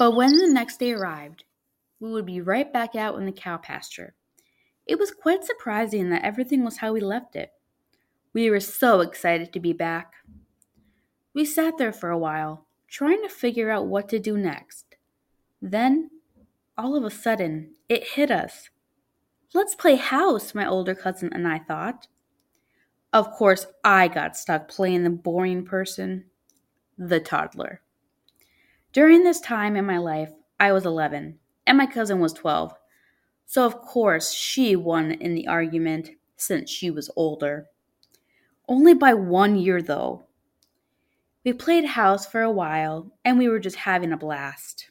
But when the next day arrived, we would be right back out in the cow pasture. It was quite surprising that everything was how we left it. We were so excited to be back. We sat there for a while, trying to figure out what to do next. Then, all of a sudden, it hit us. Let's play house, my older cousin and I thought. Of course, I got stuck playing the boring person, the toddler. During this time in my life, I was 11, and my cousin was 12. So, of course, she won in the argument since she was older. Only by 1 year, though. We played house for a while, and we were just having a blast.